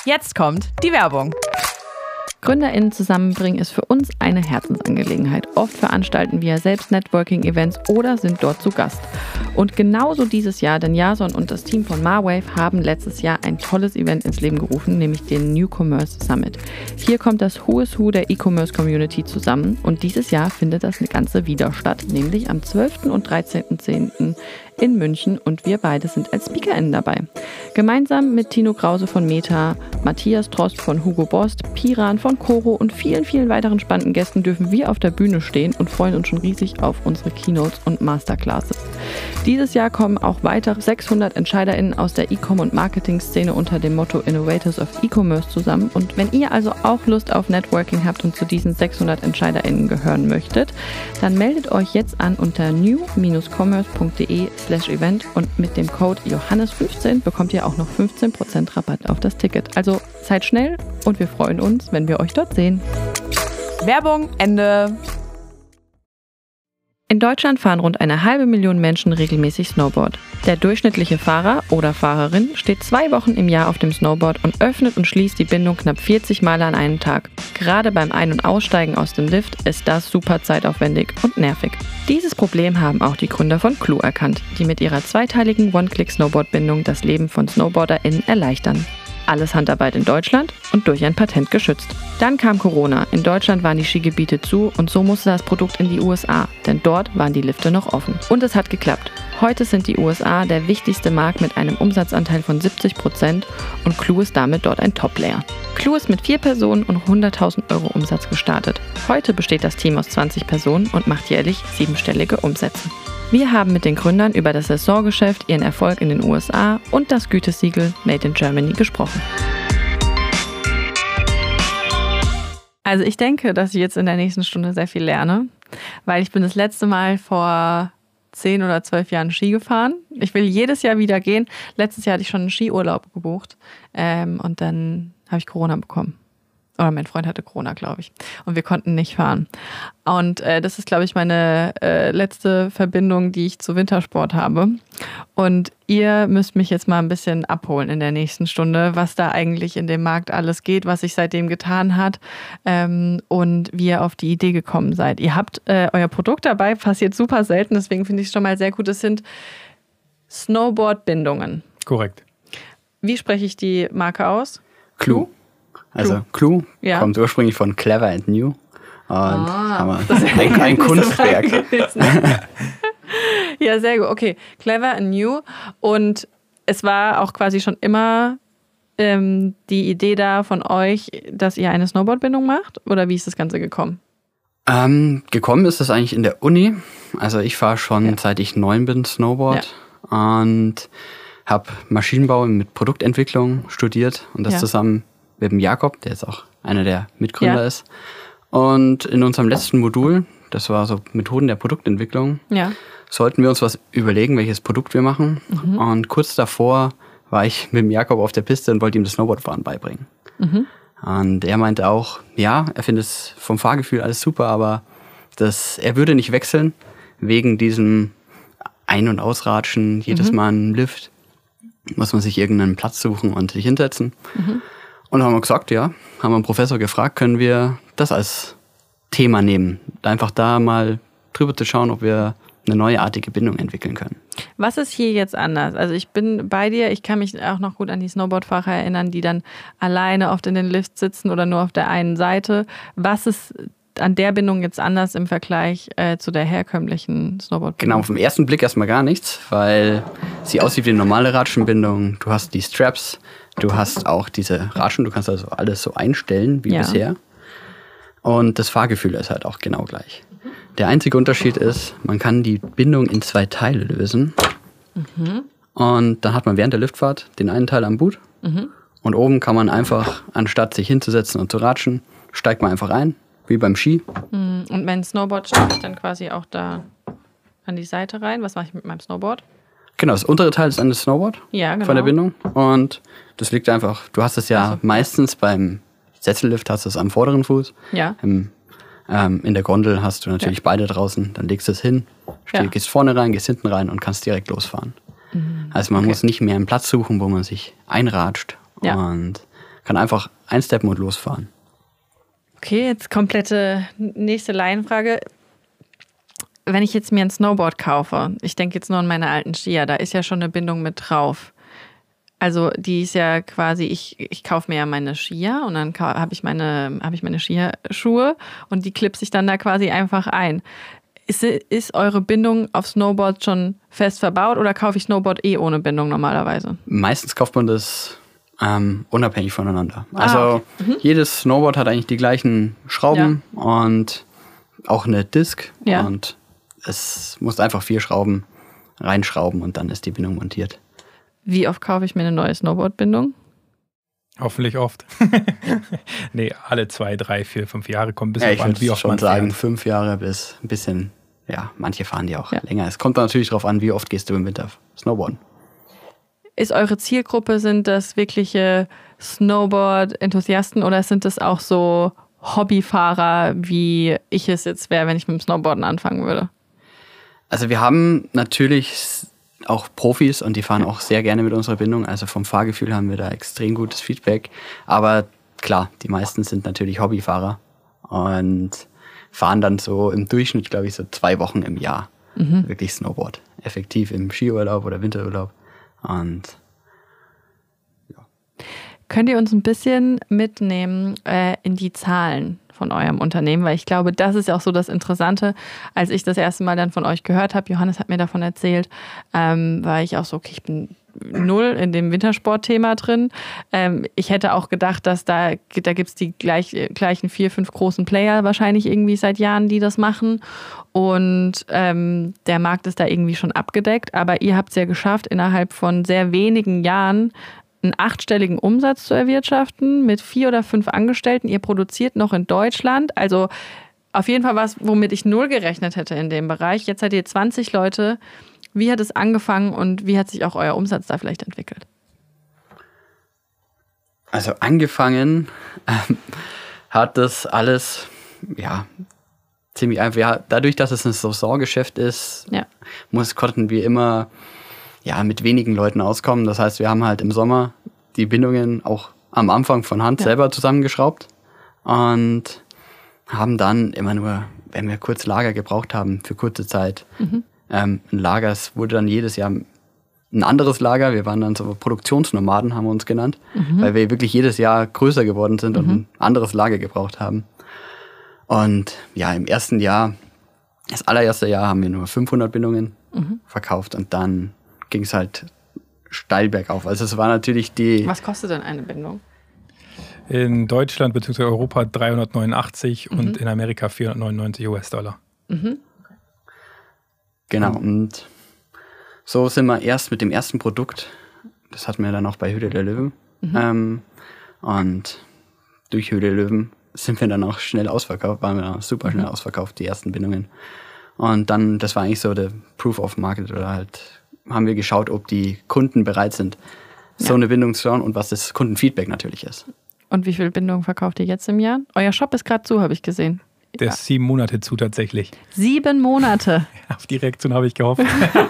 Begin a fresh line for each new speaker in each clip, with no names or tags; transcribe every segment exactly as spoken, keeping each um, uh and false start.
Jetzt kommt die Werbung.
GründerInnen zusammenbringen ist für uns eine Herzensangelegenheit. Oft veranstalten wir selbst Networking-Events oder sind dort zu Gast. Und genauso dieses Jahr, denn Jason und das Team von Marwave haben letztes Jahr ein tolles Event ins Leben gerufen, nämlich den New Commerce Summit. Hier kommt das Who is Who der E-Commerce-Community zusammen und dieses Jahr findet das Ganze wieder statt, nämlich am zwölften und dreizehnten zehnten in München und wir beide sind als SpeakerInnen dabei. Gemeinsam mit Tino Krause von Meta, Matthias Trost von Hugo Boss, Piran von Coro und vielen, vielen weiteren spannenden Gästen dürfen wir auf der Bühne stehen und freuen uns schon riesig auf unsere Keynotes und Masterclasses. Dieses Jahr kommen auch weitere sechshundert EntscheiderInnen aus der E-Com- und Marketing-Szene unter dem Motto Innovators of E-Commerce zusammen. Und wenn ihr also auch Lust auf Networking habt und zu diesen sechshundert EntscheiderInnen gehören möchtet, dann meldet euch jetzt an unter new dash commerce punkt de slash event und mit dem Code Johannes fünfzehn bekommt ihr auch noch fünfzehn Prozent Rabatt auf das Ticket. Also seid schnell und wir freuen uns, wenn wir euch dort sehen.
Werbung, Ende.
In Deutschland fahren rund eine halbe Million Menschen regelmäßig Snowboard. Der durchschnittliche Fahrer oder Fahrerin steht zwei Wochen im Jahr auf dem Snowboard und öffnet und schließt die Bindung knapp vierzig Mal an einem Tag. Gerade beim Ein- und Aussteigen aus dem Lift ist das super zeitaufwendig und nervig. Dieses Problem haben auch die Gründer von Clue erkannt, die mit ihrer zweiteiligen One-Click-Snowboard-Bindung das Leben von SnowboarderInnen erleichtern. Alles Handarbeit in Deutschland und durch ein Patent geschützt. Dann kam Corona. In Deutschland waren die Skigebiete zu und so musste das Produkt in die U S A, denn dort waren die Lifte noch offen. Und es hat geklappt. Heute sind die U S A der wichtigste Markt mit einem Umsatzanteil von siebzig Prozent und Clue ist damit dort ein Top-Player. Clue ist mit vier Personen und hunderttausend Euro Umsatz gestartet. Heute besteht das Team aus zwanzig Personen und macht jährlich siebenstellige Umsätze. Wir haben mit den Gründern über das Saisongeschäft, ihren Erfolg in den U S A und das Gütesiegel Made in Germany gesprochen. Also ich denke, dass ich jetzt in der nächsten Stunde sehr viel lerne, weil ich bin das letzte Mal vor zehn oder zwölf Jahren Ski gefahren. Ich will jedes Jahr wieder gehen. Letztes Jahr hatte ich schon einen Skiurlaub gebucht ähm, und dann habe ich Corona bekommen. Oder mein Freund hatte Corona, glaube ich. Und wir konnten nicht fahren. Und äh, das ist, glaube ich, meine äh, letzte Verbindung, die ich zu Wintersport habe. Und ihr müsst mich jetzt mal ein bisschen abholen in der nächsten Stunde, was da eigentlich in dem Markt alles geht, was sich seitdem getan hat ähm, und wie ihr auf die Idee gekommen seid. Ihr habt äh, euer Produkt dabei, passiert super selten, deswegen finde ich es schon mal sehr gut. Es sind Snowboard-Bindungen.
Korrekt.
Wie spreche ich die Marke aus?
Clue. Also Clue ja. kommt ursprünglich von Clever and New und ah, haben wir ein, ein Kunstwerk.
Ja, sehr gut. Okay, Clever and New. Und es war auch quasi schon immer ähm, die Idee da von euch, dass ihr eine Snowboardbindung macht? Oder wie ist das Ganze gekommen?
Ähm, gekommen ist es eigentlich in der Uni. Also ich fahre schon ja. seit ich neun bin Snowboard ja. und habe Maschinenbau mit Produktentwicklung studiert und das ja. zusammen mit dem Jakob, der jetzt auch einer der Mitgründer ja. ist. Und in unserem letzten Modul, das war so Methoden der Produktentwicklung, ja. sollten wir uns was überlegen, welches Produkt wir machen. Mhm. Und kurz davor war ich mit dem Jakob auf der Piste und wollte ihm das Snowboardfahren beibringen. Mhm. Und er meinte auch, ja, er findet es vom Fahrgefühl alles super, aber das, er würde nicht wechseln wegen diesem Ein- und Ausratschen, jedes mhm. Mal einen Lift. Muss man sich irgendeinen Platz suchen und sich hinsetzen. Mhm. Und dann haben wir gesagt, ja, haben wir einen Professor gefragt, können wir das als Thema nehmen? Einfach da mal drüber zu schauen, ob wir eine neuartige Bindung entwickeln können.
Was ist hier jetzt anders? Also ich bin bei dir, ich kann mich auch noch gut an die Snowboardfahrer erinnern, die dann alleine oft in den Lift sitzen oder nur auf der einen Seite. Was ist an der Bindung jetzt anders im Vergleich äh, zu der herkömmlichen Snowboardbindung?
Genau, auf den ersten Blick erstmal gar nichts, weil sie aussieht wie eine normale Ratschenbindung. Du hast die Straps, du hast auch diese Ratschen, du kannst also alles so einstellen wie ja. bisher. Und das Fahrgefühl ist halt auch genau gleich. Der einzige Unterschied ist, man kann die Bindung in zwei Teile lösen. Mhm. Und dann hat man während der Liftfahrt den einen Teil am Boot. Mhm. Und oben kann man einfach, anstatt sich hinzusetzen und zu ratschen, steigt man einfach ein. Wie beim Ski.
Und mein Snowboard steige ich dann quasi auch da an die Seite rein. Was mache ich mit meinem Snowboard?
Genau, das untere Teil ist an das Snowboard
ja, genau.
von der Bindung. Und das liegt einfach, du hast es ja also, meistens beim Sessellift hast du es am vorderen Fuß.
Ja.
Im, ähm, in der Gondel hast du natürlich ja. beide draußen. Dann legst du es hin, steh, ja. gehst vorne rein, gehst hinten rein und kannst direkt losfahren. Mhm. Also man okay. muss nicht mehr einen Platz suchen, wo man sich einratscht. Ja. Und kann einfach einsteppen und losfahren.
Okay, jetzt komplette nächste Laienfrage. Wenn ich jetzt mir ein Snowboard kaufe, ich denke jetzt nur an meine alten Skier, da ist ja schon eine Bindung mit drauf. Also die ist ja quasi, ich, ich kaufe mir ja meine Skier und dann habe ich meine, habe ich meine Skierschuhe und die klipse ich dann da quasi einfach ein. Ist, ist eure Bindung auf Snowboard schon fest verbaut oder kaufe ich Snowboard eh ohne Bindung normalerweise?
Meistens kauft man das ähm, unabhängig voneinander. Also
ah, okay. mhm.
jedes Snowboard hat eigentlich die gleichen Schrauben ja. und auch eine Disc
ja.
und es muss einfach vier Schrauben reinschrauben und dann ist die Bindung montiert.
Wie oft kaufe ich mir eine neue Snowboard-Bindung?
Hoffentlich oft. Nee, alle zwei, drei, vier, fünf Jahre kommt ein bisschen
ja, ich
an, wie oft
schon
man
sagen,
fährt.
fünf Jahre bis ein bisschen, ja, manche fahren die auch
ja.
länger. Es kommt natürlich darauf an, wie oft gehst du im Winter Snowboarden.
Ist eure Zielgruppe, sind das wirkliche Snowboard-Enthusiasten oder sind das auch so Hobbyfahrer, wie ich es jetzt wäre, wenn ich mit dem Snowboarden anfangen würde?
Also wir haben natürlich auch Profis und die fahren auch sehr gerne mit unserer Bindung. Also vom Fahrgefühl haben wir da extrem gutes Feedback. Aber klar, die meisten sind natürlich Hobbyfahrer und fahren dann so im Durchschnitt, glaube ich, so zwei Wochen im Jahr mhm. wirklich Snowboard. Effektiv im Skiurlaub oder Winterurlaub. Und ja.
Könnt ihr uns ein bisschen mitnehmen äh, in die Zahlen von eurem Unternehmen? Weil ich glaube, das ist ja auch so das Interessante. Als ich das erste Mal dann von euch gehört habe, Johannes hat mir davon erzählt, ähm, war ich auch so, okay, ich bin null in dem Wintersportthema drin. Ähm, ich hätte auch gedacht, dass da, da gibt es die gleich, gleichen vier, fünf großen Player wahrscheinlich irgendwie seit Jahren, die das machen. Und ähm, der Markt ist da irgendwie schon abgedeckt. Aber ihr habt es ja geschafft, innerhalb von sehr wenigen Jahren einen achtstelligen Umsatz zu erwirtschaften mit vier oder fünf Angestellten. Ihr produziert noch in Deutschland. Also auf jeden Fall was, womit ich null gerechnet hätte in dem Bereich. Jetzt seid ihr zwanzig Leute. Wie hat es angefangen und wie hat sich auch euer Umsatz da vielleicht entwickelt?
Also angefangen ähm, hat das alles, ja, ziemlich einfach. Ja, dadurch, dass es ein Saisongeschäft ist,
ja.
muss, konnten wir immer ja, mit wenigen Leuten auskommen. Das heißt, wir haben halt im Sommer die Bindungen auch am Anfang von Hand ja. selber zusammengeschraubt und haben dann immer nur, wenn wir kurz Lager gebraucht haben, für kurze Zeit, mhm. ähm, ein Lager, es wurde dann jedes Jahr ein anderes Lager. Wir waren dann so Produktionsnomaden, haben wir uns genannt, mhm. weil wir wirklich jedes Jahr größer geworden sind mhm. und ein anderes Lager gebraucht haben. Und ja, im ersten Jahr, das allererste Jahr, haben wir nur fünfhundert Bindungen mhm. verkauft und dann ging es halt steil bergauf. Also es war natürlich die...
Was kostet denn eine Bindung?
In Deutschland bzw. Europa dreihundertneunundachtzig mhm. und in Amerika vierhundertneunundneunzig US-Dollar.
Mhm.
Genau, und so sind wir erst mit dem ersten Produkt, das hatten wir dann auch bei Höhle der Löwen, mhm. ähm, und durch Höhle der Löwen sind wir dann auch schnell ausverkauft, waren wir dann super schnell mhm. ausverkauft, die ersten Bindungen. Und dann, das war eigentlich so der Proof of Market, oder halt haben wir geschaut, ob die Kunden bereit sind, so ja. eine Bindung zu schauen und was das Kundenfeedback natürlich ist.
Und wie viel Bindungen verkauft ihr jetzt im Jahr? Euer Shop ist gerade zu, habe ich gesehen.
Der ist sieben Monate zu tatsächlich.
Sieben Monate?
Auf die Reaktion habe ich gehofft.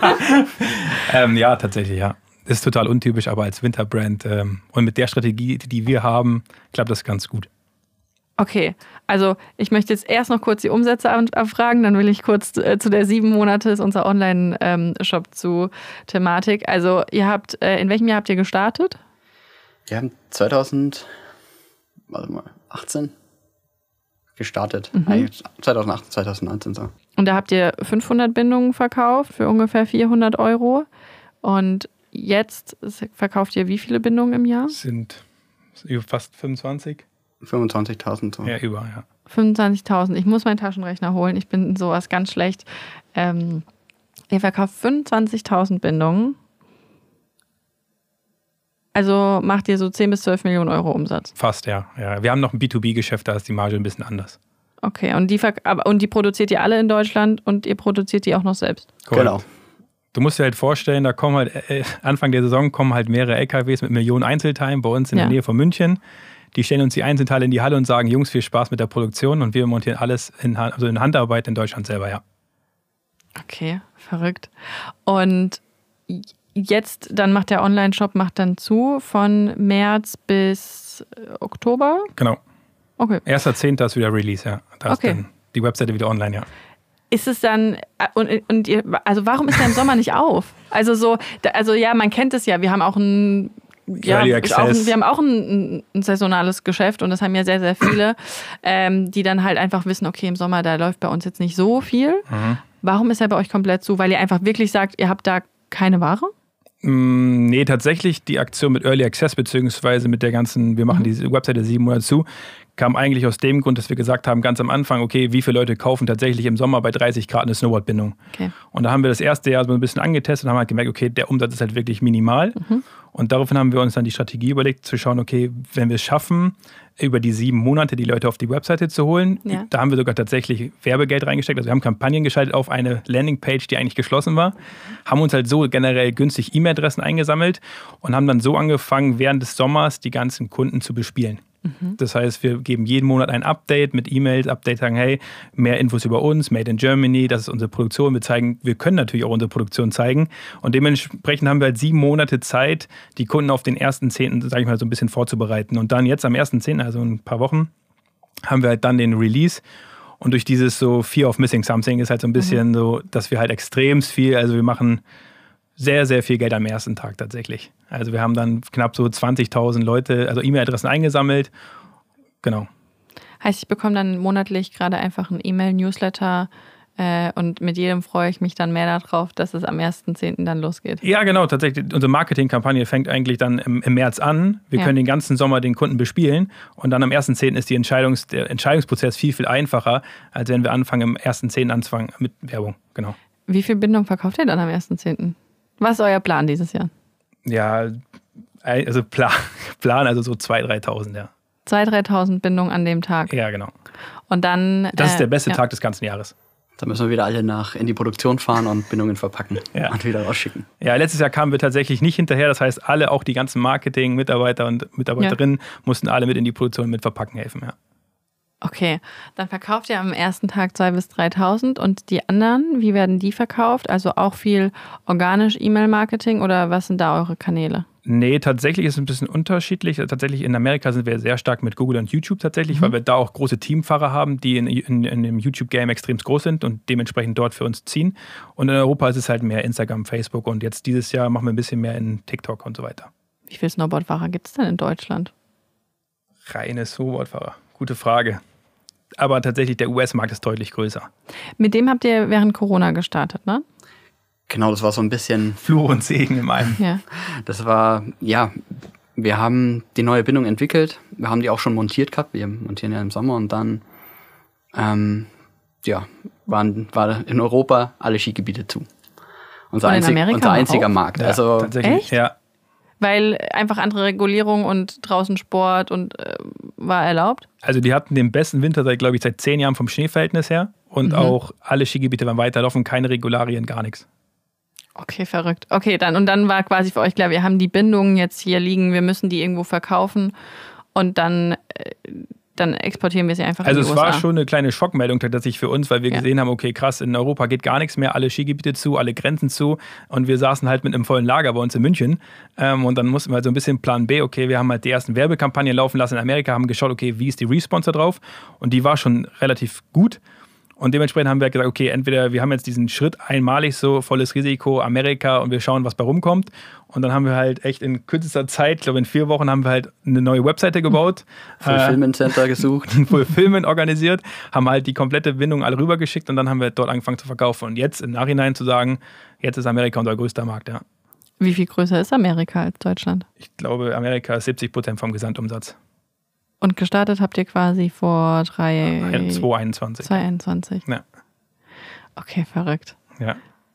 ähm, ja, tatsächlich, ja. Das ist total untypisch, aber als Winterbrand ähm, und mit der Strategie, die wir haben, klappt das ganz gut.
Okay, also ich möchte jetzt erst noch kurz die Umsätze abfragen, dann will ich kurz äh, zu der sieben Monate, ist unser Online-Shop ähm, zu Thematik. Also ihr habt, äh, in welchem Jahr habt ihr gestartet?
Wir haben zweitausend, warte mal, achtzehn gestartet. Mhm. Eigentlich zweitausendachtzehn, zweitausendneunzehn so.
Und da habt ihr fünfhundert Bindungen verkauft für ungefähr vierhundert Euro. Und jetzt verkauft ihr wie viele Bindungen im Jahr?
Das sind fast fünfundzwanzig.
fünfundzwanzigtausend so.
Ja, über, ja.
fünfundzwanzigtausend. Ich muss meinen Taschenrechner holen. Ich bin sowas ganz schlecht. Ähm, ihr verkauft fünfundzwanzigtausend Bindungen. Also macht ihr so zehn bis zwölf Millionen Euro Umsatz?
Fast, ja. ja. Wir haben noch ein B zwei B-Geschäft, da ist die Marge ein bisschen anders.
Okay, und die, und die produziert ihr alle in Deutschland und ihr produziert die auch noch selbst?
Correct. Genau. Du musst dir halt vorstellen, da kommen halt, äh, Anfang der Saison kommen halt mehrere L K Ws mit Millionen Einzelteilen bei uns in ja. der Nähe von München. Die stellen uns die Einzelteile in die Halle und sagen, Jungs, viel Spaß mit der Produktion, und wir montieren alles in, also in Handarbeit in Deutschland selber, ja.
Okay, verrückt. Und jetzt, dann macht der Online-Shop macht dann zu von März bis Oktober?
Genau.
Okay.
erster zehnter ist wieder Release, ja. Da
okay.
ist dann die Webseite wieder online, ja.
Ist es dann, und, und ihr, also warum ist der im Sommer nicht auf? Also so, also ja, man kennt es ja, wir haben auch ein, ja, auch ein, wir haben auch ein, ein saisonales Geschäft und das haben ja sehr, sehr viele, ähm, die dann halt einfach wissen, okay, im Sommer, da läuft bei uns jetzt nicht so viel. Mhm. Warum ist er bei euch komplett zu? Weil ihr einfach wirklich sagt, ihr habt da keine Ware?
Mm, nee, tatsächlich die Aktion mit Early Access, beziehungsweise mit der ganzen, wir machen mhm. diese Webseite sieben Monate zu, kam eigentlich aus dem Grund, dass wir gesagt haben, ganz am Anfang, okay, wie viele Leute kaufen tatsächlich im Sommer bei dreißig Grad eine Snowboardbindung? Okay. Und da haben wir das erste Jahr so ein bisschen angetestet und haben halt gemerkt, okay, der Umsatz ist halt wirklich minimal. Mhm. Und daraufhin haben wir uns dann die Strategie überlegt, zu schauen, okay, wenn wir es schaffen, über die sieben Monate die Leute auf die Webseite zu holen, ja. da haben wir sogar tatsächlich Werbegeld reingesteckt. Also wir haben Kampagnen geschaltet auf eine Landingpage, die eigentlich geschlossen war, haben uns halt so generell günstig E-Mail-Adressen eingesammelt und haben dann so angefangen, während des Sommers die ganzen Kunden zu bespielen. Das heißt, wir geben jeden Monat ein Update mit E-Mails, Update sagen, hey, mehr Infos über uns, Made in Germany, das ist unsere Produktion. Wir zeigen, wir können natürlich auch unsere Produktion zeigen. Und dementsprechend haben wir halt sieben Monate Zeit, die Kunden auf den ersten zehnten, sage ich mal, so ein bisschen vorzubereiten. Und dann jetzt am ersten zehnten, also in ein paar Wochen, haben wir halt dann den Release. Und durch dieses so Fear of Missing Something ist halt so ein bisschen mhm. so, dass wir halt extrem viel, also wir machen sehr, sehr viel Geld am ersten Tag tatsächlich. Also wir haben dann knapp so zwanzigtausend Leute, also E-Mail-Adressen eingesammelt. Genau.
Heißt, ich bekomme dann monatlich gerade einfach ein E-Mail-Newsletter äh, und mit jedem freue ich mich dann mehr darauf, dass es am ersten zehnten dann losgeht.
Ja, genau, tatsächlich. Unsere Marketingkampagne fängt eigentlich dann im, im März an. Wir ja. können den ganzen Sommer den Kunden bespielen und dann am ersten zehnten ist die Entscheidungs-, der Entscheidungsprozess viel, viel einfacher, als wenn wir anfangen, am ersten zehnten anzufangen mit Werbung. Genau.
Wie viel Bindung verkauft ihr dann am ersten zehnten? Was ist euer Plan dieses Jahr?
Ja, also Plan, Plan also so zweitausend, dreitausend, ja.
zweitausend, dreitausend Bindungen an dem Tag?
Ja, genau.
Und dann...
Das
äh,
ist der beste
ja.
Tag des ganzen Jahres.
Da müssen wir wieder alle nach in die Produktion fahren und Bindungen verpacken ja. und wieder rausschicken.
Ja, letztes Jahr kamen wir tatsächlich nicht hinterher. Das heißt, alle, auch die ganzen Marketing-Mitarbeiter und Mitarbeiterinnen, ja. mussten alle mit in die Produktion mit verpacken helfen, ja.
Okay, dann verkauft ihr am ersten Tag zweitausend bis dreitausend und die anderen, wie werden die verkauft? Also auch viel organisch E-Mail-Marketing oder was sind da eure Kanäle?
Nee, tatsächlich ist es ein bisschen unterschiedlich. Tatsächlich in Amerika sind wir sehr stark mit Google und YouTube tatsächlich, mhm. weil wir da auch große Teamfahrer haben, die in, in, in dem YouTube-Game extrem groß sind und dementsprechend dort für uns ziehen. Und in Europa ist es halt mehr Instagram, Facebook und jetzt dieses Jahr machen wir ein bisschen mehr in TikTok und so weiter.
Wie viele Snowboardfahrer gibt es denn in Deutschland?
Reine Snowboardfahrer. Gute Frage. Aber tatsächlich, der U S-Markt ist deutlich größer.
Mit dem habt ihr während Corona gestartet, ne?
Genau, das war so ein bisschen...
Fluch und Segen in einem.
Ja.
Das war, ja, wir haben die neue Bindung entwickelt. Wir haben die auch schon montiert gehabt. Wir montieren ja im Sommer und dann, ähm, ja, waren, war in Europa alle Skigebiete zu. Unser,
und in
einzig,
Amerika
unser einziger
auch?
Markt.
Ja,
also
tatsächlich.
Echt?
Ja.
Weil einfach andere Regulierung und draußen Sport und äh, war erlaubt?
Also die hatten den besten Winter seit, glaube ich, seit zehn Jahren vom Schneeverhältnis her. Und mhm. auch alle Skigebiete waren weiterlaufen, keine Regularien, gar nichts.
Okay, verrückt. Okay, dann und dann war quasi für euch klar, wir haben die Bindungen jetzt hier liegen, wir müssen die irgendwo verkaufen und dann, äh, dann exportieren wir sie einfach
also
in die
U S A. Also es war schon eine kleine Schockmeldung tatsächlich für uns, weil wir ja. gesehen haben, okay, krass, in Europa geht gar nichts mehr, alle Skigebiete zu, alle Grenzen zu und wir saßen halt mit einem vollen Lager bei uns in München ähm, und dann mussten wir halt so ein bisschen Plan B, okay, wir haben halt die ersten Werbekampagnen laufen lassen in Amerika, haben geschaut, okay, wie ist die Response da drauf und die war schon relativ gut. Und dementsprechend haben wir gesagt, okay, entweder wir haben jetzt diesen Schritt einmalig so, volles Risiko, Amerika und wir schauen, was bei rumkommt. Und dann haben wir halt echt in kürzester Zeit, ich glaube in vier Wochen, haben wir halt eine neue Webseite gebaut.
Fulfillment Center gesucht.
Ein Fulfillment organisiert, haben halt die komplette Bindung alle rübergeschickt und dann haben wir dort angefangen zu verkaufen. Und jetzt im Nachhinein zu sagen, jetzt ist Amerika unser größter Markt, ja.
Wie viel größer ist Amerika als Deutschland?
Ich glaube, Amerika ist siebzig Prozent vom Gesamtumsatz.
Und gestartet habt ihr quasi vor drei...
zwanzig einundzwanzig.
zwanzig einundzwanzig.
Ja.
Okay, verrückt.
Ja.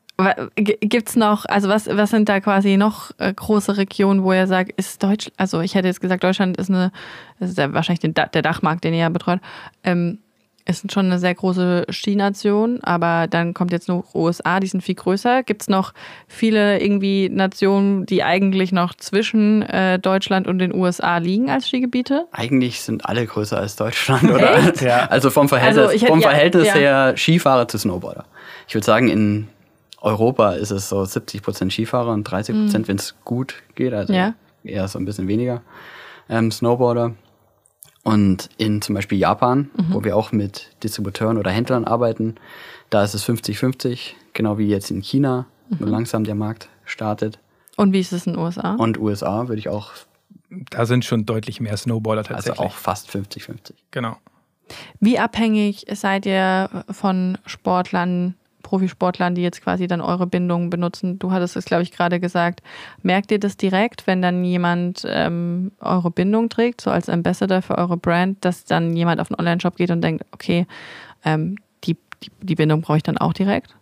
Gibt es noch, also was, was sind da quasi noch äh, große Regionen, wo ihr sagt, ist Deutsch, also ich hätte jetzt gesagt, Deutschland ist eine, das ist ja wahrscheinlich den, der Dachmarkt, den ihr ja betreut, ähm, ist schon eine sehr große Skination, aber dann kommt jetzt noch U S A, die sind viel größer. Gibt es noch viele irgendwie Nationen, die eigentlich noch zwischen äh, Deutschland und den U S A liegen als Skigebiete?
Eigentlich sind alle größer als Deutschland, oder?
Ja.
Also vom Verhältnis,
also hätte,
vom
ja,
Verhältnis
ja.
her Skifahrer zu Snowboarder. Ich würde sagen, in Europa ist es so siebzig Prozent Skifahrer und dreißig Prozent, mhm. wenn es gut geht, also ja. eher so ein bisschen weniger ähm, Snowboarder. Und in zum Beispiel Japan, mhm. wo wir auch mit Distributeuren oder Händlern arbeiten, da ist es fünfzig fünfzig, genau wie jetzt in China, mhm. wo langsam der Markt startet.
Und wie ist es in den U S A?
Und U S A würde ich auch...
Da sind schon deutlich mehr Snowboarder tatsächlich.
Also auch fast fünfzig fünfzig.
Genau.
Wie abhängig seid ihr von Sportlern, Profisportlern, die jetzt quasi dann eure Bindungen benutzen? Du hattest es, glaube ich, gerade gesagt. Merkt ihr das direkt, wenn dann jemand ähm, eure Bindung trägt, so als Ambassador für eure Brand, dass dann jemand auf den Online-Shop geht und denkt, okay, ähm, die, die, die Bindung brauche ich dann auch direkt?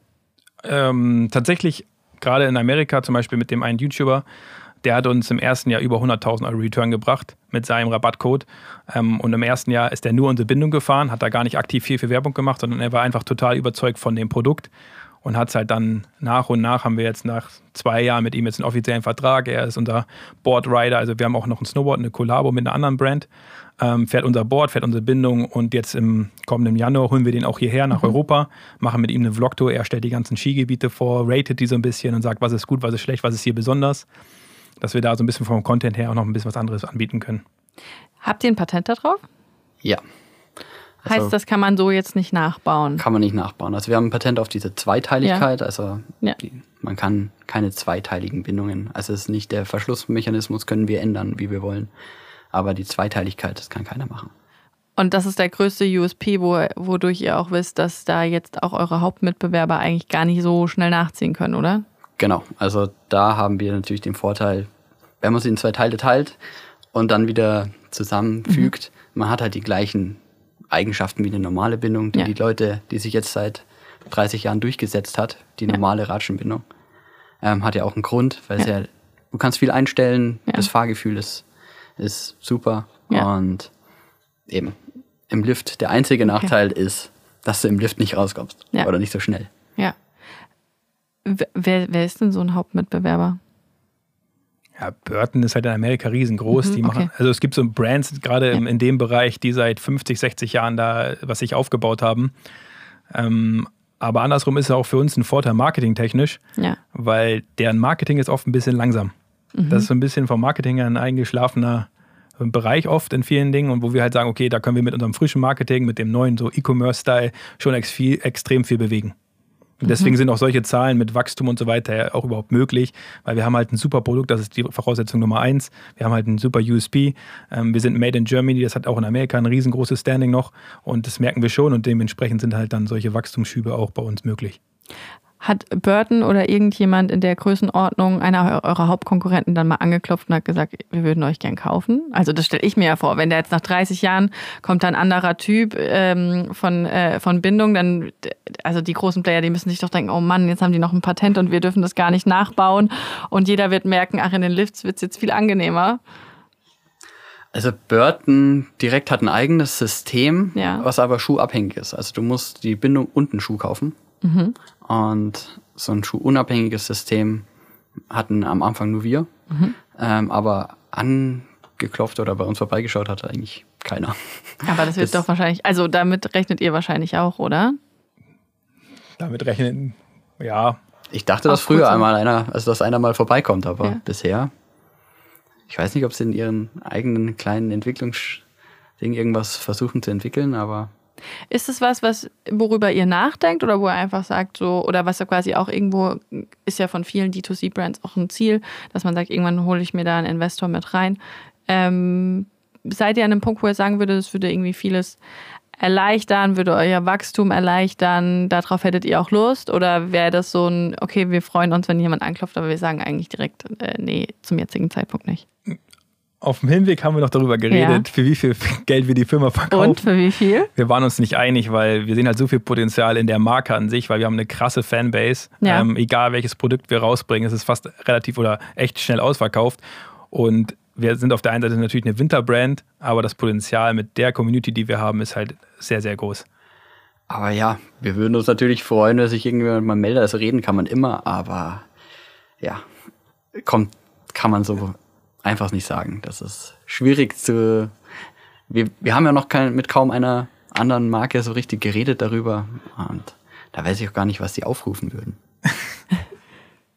Ähm, tatsächlich, gerade in Amerika zum Beispiel mit dem einen YouTuber, der hat uns im ersten Jahr über hunderttausend Euro Return gebracht mit seinem Rabattcode. Und im ersten Jahr ist er nur unsere Bindung gefahren, hat da gar nicht aktiv viel für Werbung gemacht, sondern er war einfach total überzeugt von dem Produkt und hat es halt dann nach und nach, haben wir jetzt nach zwei Jahren mit ihm jetzt einen offiziellen Vertrag. Er ist unser Boardrider, also wir haben auch noch ein Snowboard, eine Kollabo mit einer anderen Brand. Ähm, fährt unser Board, fährt unsere Bindung und jetzt im kommenden Januar holen wir den auch hierher nach mhm. Europa, machen mit ihm eine Vlogtour. Er stellt die ganzen Skigebiete vor, ratet die so ein bisschen und sagt, was ist gut, was ist schlecht, was ist hier besonders. Dass wir da so ein bisschen vom Content her auch noch ein bisschen was anderes anbieten können.
Habt ihr ein Patent da drauf?
Ja.
Also heißt, das kann man so jetzt nicht nachbauen?
Kann man nicht nachbauen. Also wir haben ein Patent auf diese Zweiteiligkeit. Ja. Also
ja.
die, man kann keine zweiteiligen Bindungen. Also es ist nicht der Verschlussmechanismus, können wir ändern, wie wir wollen. Aber die Zweiteiligkeit, das kann keiner machen.
Und das ist der größte U S P, wo, wodurch ihr auch wisst, dass da jetzt auch eure Hauptmitbewerber eigentlich gar nicht so schnell nachziehen können, oder?
Genau, also da haben wir natürlich den Vorteil, wenn man sie in zwei Teile teilt und dann wieder zusammenfügt, mhm. man hat halt die gleichen Eigenschaften wie eine normale Bindung, die ja. die Leute, die sich jetzt seit dreißig Jahren durchgesetzt hat, die normale ja. Ratschenbindung, ähm, hat ja auch einen Grund, weil ja. es ja, du kannst viel einstellen, ja. das Fahrgefühl ist, ist super ja. und eben im Lift, der einzige Nachteil okay. ist, dass du im Lift nicht rauskommst ja. oder nicht so schnell.
Ja. Wer, wer ist denn so ein Hauptmitbewerber?
Ja, Burton ist halt in Amerika riesengroß.
Mhm,
die machen,
okay.
also es gibt so Brands, gerade
ja.
in, in dem Bereich, die seit fünfzig, sechzig Jahren da was sich aufgebaut haben. Ähm, aber andersrum ist es auch für uns ein Vorteil marketingtechnisch,
ja.
weil deren Marketing ist oft ein bisschen langsam. Mhm. Das ist so ein bisschen vom Marketing her ein eingeschlafener Bereich oft in vielen Dingen und wo wir halt sagen, okay, da können wir mit unserem frischen Marketing, mit dem neuen so E-Commerce-Style schon ex viel, extrem viel bewegen. Und deswegen mhm. sind auch solche Zahlen mit Wachstum und so weiter ja auch überhaupt möglich, weil wir haben halt ein super Produkt, das ist die Voraussetzung Nummer eins. Wir haben halt einen super U S P. Ähm, wir sind made in Germany, das hat auch in Amerika ein riesengroßes Standing noch und das merken wir schon und dementsprechend sind halt dann solche Wachstumsschübe auch bei uns möglich.
Hat Burton oder irgendjemand in der Größenordnung einer eurer Hauptkonkurrenten dann mal angeklopft und hat gesagt, wir würden euch gern kaufen? Also das stelle ich mir ja vor, wenn der jetzt nach dreißig Jahren kommt, ein anderer Typ ähm, von, äh, von Bindung, dann, also die großen Player, die müssen sich doch denken, oh Mann, jetzt haben die noch ein Patent und wir dürfen das gar nicht nachbauen und jeder wird merken, ach, in den Lifts wird es jetzt viel angenehmer.
Also Burton direkt hat ein eigenes System,
ja.
was aber schuhabhängig ist. Also du musst die Bindung und einen Schuh kaufen.
Mhm.
Und so ein schuhunabhängiges System hatten am Anfang nur wir. Mhm. Ähm, aber angeklopft oder bei uns vorbeigeschaut hat eigentlich keiner.
Aber das wird das, doch wahrscheinlich, also damit rechnet ihr wahrscheinlich auch, oder?
Damit rechnen, ja.
Ich dachte, dass früher einmal einer, also dass einer mal vorbeikommt, aber ja. bisher, ich weiß nicht, ob sie in ihren eigenen kleinen Entwicklungsdingen irgendwas versuchen zu entwickeln, aber...
Ist es was, was, worüber ihr nachdenkt oder wo ihr einfach sagt, so, oder was ja quasi auch irgendwo, ist ja von vielen D zwei C Brands auch ein Ziel, dass man sagt, irgendwann hole ich mir da einen Investor mit rein. Ähm, seid ihr an einem Punkt, wo ihr sagen würdet, das würde irgendwie vieles erleichtern, würde euer Wachstum erleichtern, darauf hättet ihr auch Lust? Oder wäre das so ein, okay, wir freuen uns, wenn jemand anklopft, aber wir sagen eigentlich direkt, äh, nee, zum jetzigen Zeitpunkt nicht?
Auf dem Hinweg haben wir noch darüber geredet, ja. für wie viel Geld wir die Firma verkaufen.
Und für wie viel?
Wir waren uns nicht einig, weil wir sehen halt so viel Potenzial in der Marke an sich, weil wir haben eine krasse Fanbase.
Ja.
Ähm, egal welches Produkt wir rausbringen, es ist fast relativ oder echt schnell ausverkauft. Und wir sind auf der einen Seite natürlich eine Winterbrand, aber das Potenzial mit der Community, die wir haben, ist halt sehr, sehr groß.
Aber ja, wir würden uns natürlich freuen, dass sich irgendjemand mal meldet. Also reden kann man immer, aber ja, kommt, kann man so einfach nicht sagen. Das ist schwierig zu... Wir, wir haben ja noch kein, mit kaum einer anderen Marke so richtig geredet darüber. Und da weiß ich auch gar nicht, was die aufrufen würden.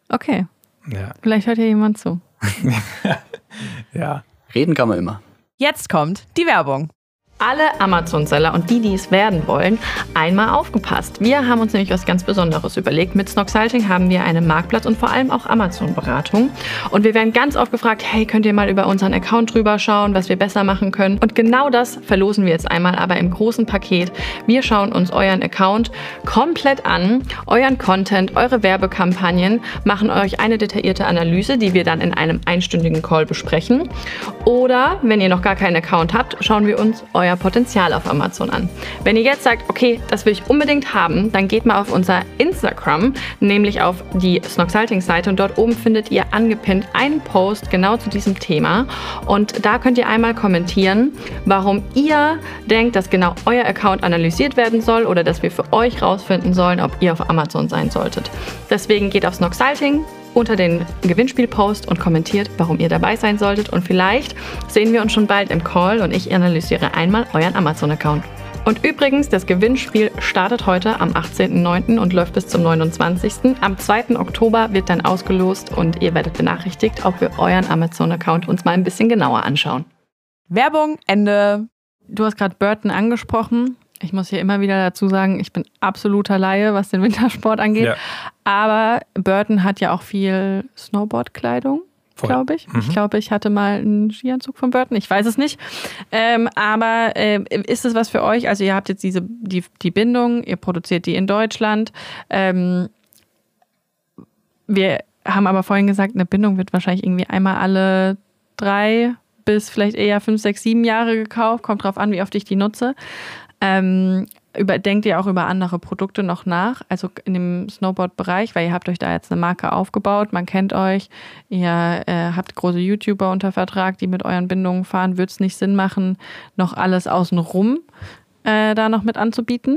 Okay.
Ja.
Vielleicht hört ja jemand zu.
Ja.
Reden kann man immer.
Jetzt kommt die Werbung.
Alle Amazon-Seller und die, die es werden wollen, einmal aufgepasst. Wir haben uns nämlich was ganz Besonderes überlegt. Mit Snoxalting haben wir eine Marktplatz- und vor allem auch Amazon-Beratung. Und wir werden ganz oft gefragt, hey, könnt ihr mal über unseren Account drüber schauen, was wir besser machen können? Und genau das verlosen wir jetzt einmal, aber im großen Paket. Wir schauen uns euren Account komplett an, euren Content, eure Werbekampagnen, machen euch eine detaillierte Analyse, die wir dann in einem einstündigen Call besprechen. Oder, wenn ihr noch gar keinen Account habt, schauen wir uns euer Potenzial auf Amazon an. Wenn ihr jetzt sagt, okay, das will ich unbedingt haben, dann geht mal auf unser Instagram, nämlich auf die Snoxalting-Seite und dort oben findet ihr angepinnt einen Post genau zu diesem Thema und da könnt ihr einmal kommentieren, warum ihr denkt, dass genau euer Account analysiert werden soll oder dass wir für euch rausfinden sollen, ob ihr auf Amazon sein solltet. Deswegen geht auf Snoxalting unter den Gewinnspielpost und kommentiert, warum ihr dabei sein solltet. Und vielleicht sehen wir uns schon bald im Call und ich analysiere einmal euren Amazon-Account. Und übrigens, das Gewinnspiel startet heute am achtzehnten neunten und läuft bis zum neunundzwanzigsten Am zweiten Oktober wird dann ausgelost und ihr werdet benachrichtigt, ob wir euren Amazon-Account uns mal ein bisschen genauer anschauen.
Werbung, Ende.
Du hast gerade Burton angesprochen. Ich muss hier immer wieder dazu sagen, ich bin absoluter Laie, was den Wintersport angeht. Ja. Aber Burton hat ja auch viel Snowboardkleidung, glaube ich. Mhm. Ich glaube, ich hatte mal einen Skianzug von Burton. Ich weiß es nicht. Ähm, aber äh, ist es was für euch? Also ihr habt jetzt diese die, die Bindung, ihr produziert die in Deutschland. Ähm, wir haben aber vorhin gesagt, eine Bindung wird wahrscheinlich irgendwie einmal alle drei bis vielleicht eher fünf, sechs, sieben Jahre gekauft. Kommt drauf an, wie oft ich die nutze. Ähm, über, denkt ihr auch über andere Produkte noch nach, also in dem Snowboard-Bereich, weil ihr habt euch da jetzt eine Marke aufgebaut, man kennt euch, ihr äh, habt große YouTuber unter Vertrag, die mit euren Bindungen fahren, würde es nicht Sinn machen, noch alles außenrum äh, da noch mit anzubieten?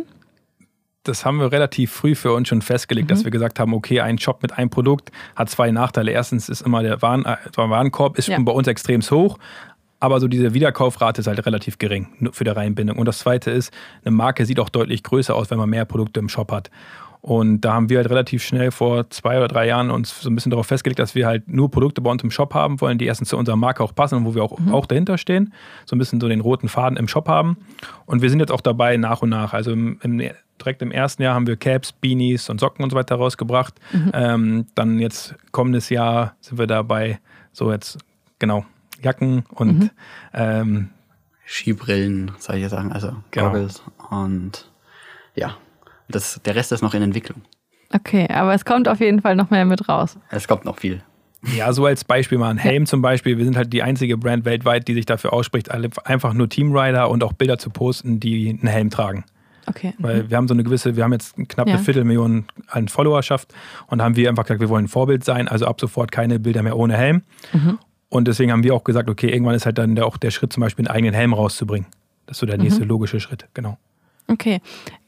Das haben wir relativ früh für uns schon festgelegt, mhm. dass wir gesagt haben, okay, ein Shop mit einem Produkt hat zwei Nachteile. Erstens ist immer der, Waren, der Warenkorb ist ja. bei uns extrem hoch. Aber so diese Wiederkaufrate ist halt relativ gering für die Reihenbindung. Und das Zweite ist, eine Marke sieht auch deutlich größer aus, wenn man mehr Produkte im Shop hat. Und da haben wir halt relativ schnell vor zwei oder drei Jahren uns so ein bisschen darauf festgelegt, dass wir halt nur Produkte bei uns im Shop haben wollen, die erstens zu unserer Marke auch passen und wo wir auch, mhm. auch dahinter stehen. So ein bisschen so den roten Faden im Shop haben. Und wir sind jetzt auch dabei nach und nach. Also im, im, direkt im ersten Jahr haben wir Caps, Beanies und Socken und so weiter rausgebracht. Mhm. Ähm, dann jetzt kommendes Jahr sind wir dabei, so jetzt genau, Jacken und mhm. ähm,
Skibrillen, soll ich ja sagen, also
genau.
Goggles und ja, das, der Rest ist noch in Entwicklung.
Okay, aber es kommt auf jeden Fall noch mehr mit raus.
Es kommt noch viel.
Ja, so als Beispiel mal ein Helm ja. zum Beispiel. Wir sind halt die einzige Brand weltweit, die sich dafür ausspricht, einfach nur Teamrider und auch Bilder zu posten, die einen Helm tragen.
Okay.
Weil mhm. wir haben so eine gewisse, wir haben jetzt knapp ja. eine Viertelmillion an Followerschaft und haben wir einfach gesagt, wir wollen ein Vorbild sein, also ab sofort keine Bilder mehr ohne Helm. Mhm. Und deswegen haben wir auch gesagt, okay, irgendwann ist halt dann der, auch der Schritt, zum Beispiel einen eigenen Helm rauszubringen. Das ist so der nächste mhm. logische Schritt, genau.
Okay.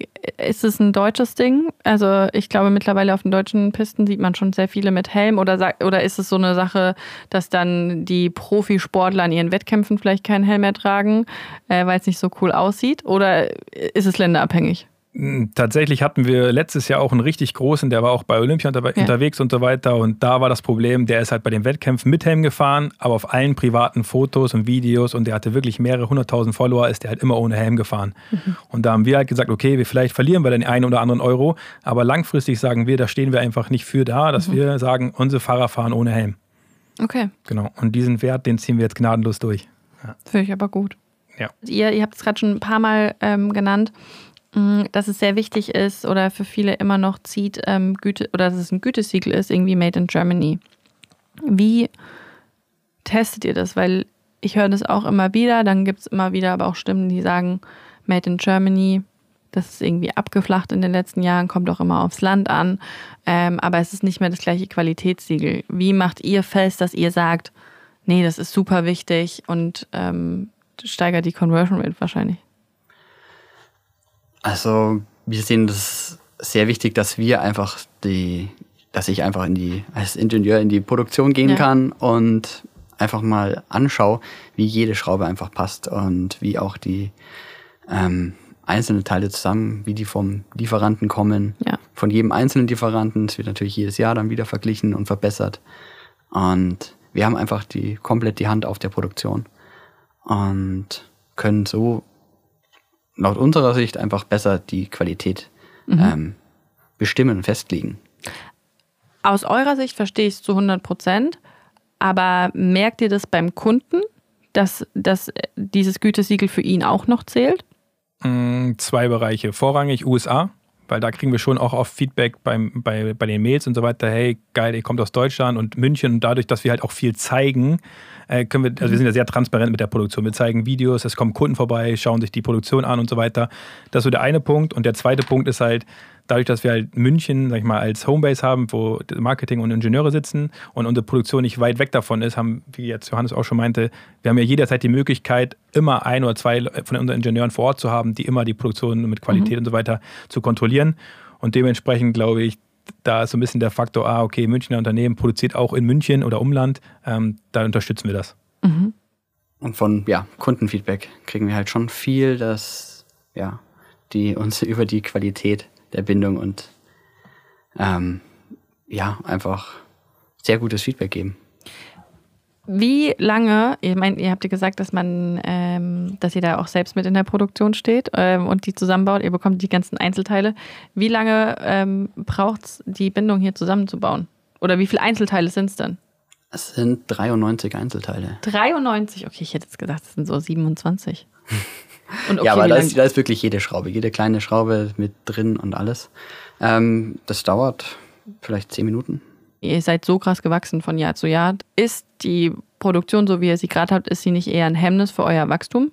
Ist es ein deutsches Ding? Also ich glaube, mittlerweile auf den deutschen Pisten sieht man schon sehr viele mit Helm. Oder, oder ist es so eine Sache, dass dann die Profisportler in ihren Wettkämpfen vielleicht keinen Helm mehr tragen, äh, weil es nicht so cool aussieht? Oder ist es länderabhängig?
Tatsächlich hatten wir letztes Jahr auch einen richtig großen, der war auch bei Olympia unter, ja. unterwegs und so weiter. Und da war das Problem, der ist halt bei den Wettkämpfen mit Helm gefahren, aber auf allen privaten Fotos und Videos und der hatte wirklich mehrere hunderttausend Follower, ist der halt immer ohne Helm gefahren. Mhm. Und da haben wir halt gesagt, okay, wir vielleicht verlieren wir den einen oder anderen Euro, aber langfristig sagen wir, da stehen wir einfach nicht für da, dass mhm. wir sagen, unsere Fahrer fahren ohne Helm.
Okay.
Genau. Und diesen Wert, den ziehen wir jetzt gnadenlos durch.
Ja. Finde ich aber gut.
Ja.
Ihr, ihr habt es gerade schon ein paar Mal ähm, genannt, dass es sehr wichtig ist oder für viele immer noch zieht, ähm, Güte, oder dass es ein Gütesiegel ist, irgendwie Made in Germany. Wie testet ihr das? Weil ich höre das auch immer wieder, dann gibt es immer wieder aber auch Stimmen, die sagen, Made in Germany, das ist irgendwie abgeflacht in den letzten Jahren, kommt auch immer aufs Land an, ähm, aber es ist nicht mehr das gleiche Qualitätssiegel. Wie macht ihr fest, dass ihr sagt, nee, das ist super wichtig und ähm, steigert die Conversion Rate wahrscheinlich?
Also wir sehen das sehr wichtig, dass wir einfach die, dass ich einfach in die, als Ingenieur in die Produktion gehen ja. kann und einfach mal anschaue, wie jede Schraube einfach passt und wie auch die ähm, einzelne Teile zusammen, wie die vom Lieferanten kommen.
Ja.
Von jedem einzelnen Lieferanten. Es wird natürlich jedes Jahr dann wieder verglichen und verbessert. Und wir haben einfach die komplett die Hand auf der Produktion und können so laut unserer Sicht einfach besser die Qualität mhm. ähm, bestimmen und festlegen.
Aus eurer Sicht verstehe ich es zu hundert Prozent, aber merkt ihr das beim Kunden, dass, dass dieses Gütesiegel für ihn auch noch zählt?
Zwei Bereiche. Vorrangig U S A, weil da kriegen wir schon auch oft Feedback beim, bei, bei den Mails und so weiter. Hey, geil, ihr kommt aus Deutschland und München. Und dadurch, dass wir halt auch viel zeigen, äh, können wir, also wir sind ja sehr transparent mit der Produktion. Wir zeigen Videos, es kommen Kunden vorbei, schauen sich die Produktion an und so weiter. Das ist so der eine Punkt. Und der zweite Punkt ist halt, dadurch, dass wir halt München, sag ich mal, als Homebase haben, wo Marketing und Ingenieure sitzen und unsere Produktion nicht weit weg davon ist, haben, wie jetzt Johannes auch schon meinte, wir haben ja jederzeit die Möglichkeit, immer ein oder zwei von unseren Ingenieuren vor Ort zu haben, die immer die Produktion mit Qualität mhm. und so weiter zu kontrollieren. Und dementsprechend glaube ich, da ist so ein bisschen der Faktor, ah, okay, Münchner Unternehmen produziert auch in München oder Umland, ähm, da unterstützen wir das.
Mhm.
Und von ja, Kundenfeedback kriegen wir halt schon viel, dass ja, die uns über die Qualität der Bindung und ähm, ja, einfach sehr gutes Feedback geben.
Wie lange, ich meine, ihr habt ja gesagt, dass man, ähm, dass ihr da auch selbst mit in der Produktion steht ähm, und die zusammenbaut, ihr bekommt die ganzen Einzelteile. Wie lange ähm, braucht es, die Bindung hier zusammenzubauen? Oder wie viele Einzelteile sind es denn?
Es sind dreiundneunzig Einzelteile.
dreiundneunzig? Okay, ich hätte jetzt gedacht, es sind so siebenundzwanzig. Und okay,
ja, aber da ist, da ist wirklich jede Schraube, jede kleine Schraube mit drin und alles. Ähm, das dauert vielleicht zehn Minuten.
Ihr seid so krass gewachsen von Jahr zu Jahr. Ist die Produktion, so wie ihr sie gerade habt, ist sie nicht eher ein Hemmnis für euer Wachstum?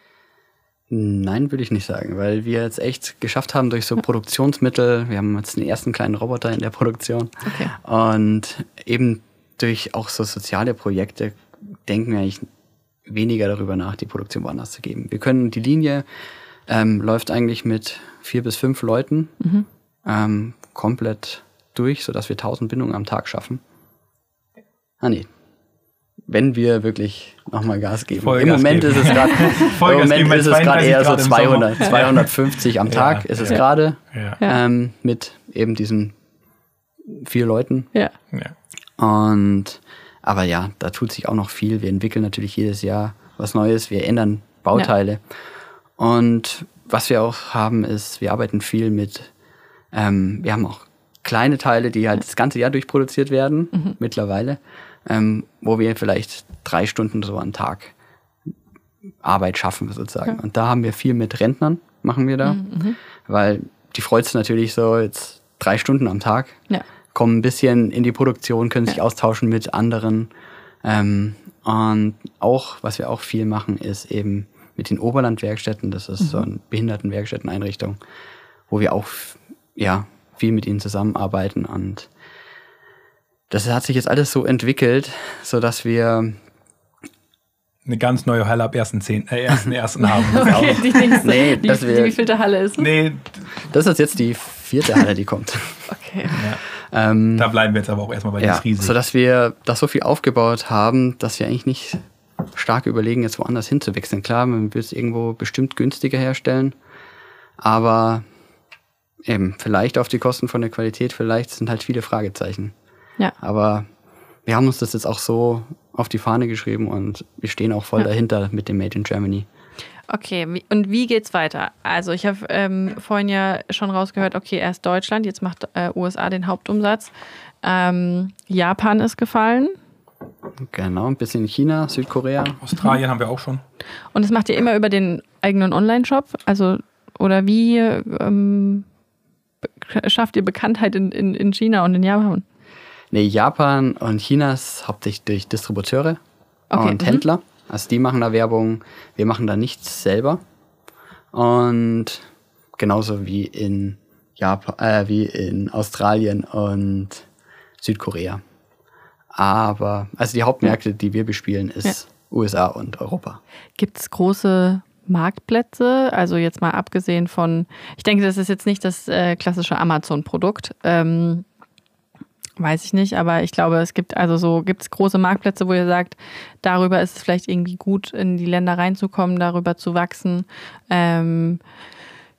Nein, würde ich nicht sagen, weil wir jetzt echt geschafft haben durch so Produktionsmittel, wir haben jetzt den ersten kleinen Roboter in der Produktion
okay.
und eben durch auch so soziale Projekte denken wir eigentlich weniger darüber nach, die Produktion woanders zu geben. Wir können, die Linie ähm, läuft eigentlich mit vier bis fünf Leuten
mhm.
ähm, komplett durch, sodass wir tausend Bindungen am Tag schaffen. Ah nee, wenn wir wirklich nochmal Gas geben.
Vollgas
Im Moment
geben.
ist es gerade Im Moment ist es gerade eher so zweihundert, zweihundertfünfzig am Tag
ja,
ist es
ja.
gerade
ja.
ähm, mit eben diesen vier Leuten.
Ja.
ja.
Und aber ja, da tut sich auch noch viel. Wir entwickeln natürlich jedes Jahr was Neues. Wir ändern Bauteile. Ja. Und was wir auch haben, ist, wir arbeiten viel mit, ähm, wir haben auch kleine Teile, die halt das ganze Jahr durchproduziert werden, mhm. mittlerweile, ähm, wo wir vielleicht drei Stunden so am Tag Arbeit schaffen, sozusagen. Ja. Und da haben wir viel mit Rentnern, machen wir da.
Mhm.
Weil die freut es natürlich so, jetzt drei Stunden am Tag.
Ja.
Kommen ein bisschen in die Produktion, können sich ja. austauschen mit anderen. Ähm, und auch, was wir auch viel machen, ist eben mit den Oberlandwerkstätten, das ist mhm. so eine Behindertenwerkstätteneinrichtung, wo wir auch ja, viel mit ihnen zusammenarbeiten. Und das hat sich jetzt alles so entwickelt, sodass wir
eine ganz neue Halle ab ersten ersten haben.
Okay, die nächste,
nee,
die,
das wär,
die wievielte Halle ist?
Nee.
Das ist jetzt die vierte Halle, die kommt.
Okay.
Ja.
Ähm,
da bleiben wir jetzt aber auch erstmal bei
ja,
den Riesen.
Sodass wir da so viel aufgebaut haben, dass wir eigentlich nicht stark überlegen, jetzt woanders hinzuwechseln. Klar, man will es irgendwo bestimmt günstiger herstellen, aber eben vielleicht auf die Kosten von der Qualität, vielleicht sind halt viele Fragezeichen.
Ja.
Aber wir haben uns das jetzt auch so auf die Fahne geschrieben und wir stehen auch voll ja. dahinter mit dem Made in Germany.
Okay, und wie geht's weiter? Also ich habe ähm, vorhin ja schon rausgehört, okay, erst Deutschland, jetzt macht äh, U S A den Hauptumsatz. Ähm, Japan ist gefallen.
Genau, ein bisschen China, Südkorea.
Australien mhm. haben wir auch schon.
Und das macht ihr immer über den eigenen Online-Shop? Also, oder wie ähm, schafft ihr Bekanntheit in, in, in China und in Japan?
Nee, Japan und China ist hauptsächlich durch Distributeure
okay.
und
mhm.
Händler. Also die machen da Werbung, wir machen da nichts selber. Und genauso wie in Japan, äh, wie in Australien und Südkorea. Aber, also die Hauptmärkte, die wir bespielen, ist ja. U S A und Europa.
Gibt es große Marktplätze? Also jetzt mal abgesehen von, ich denke, das ist jetzt nicht das äh, klassische Amazon-Produkt. Ähm, Weiß ich nicht, aber ich glaube, es gibt also so, gibt es große Marktplätze, wo ihr sagt, darüber ist es vielleicht irgendwie gut, in die Länder reinzukommen, darüber zu wachsen. Ähm,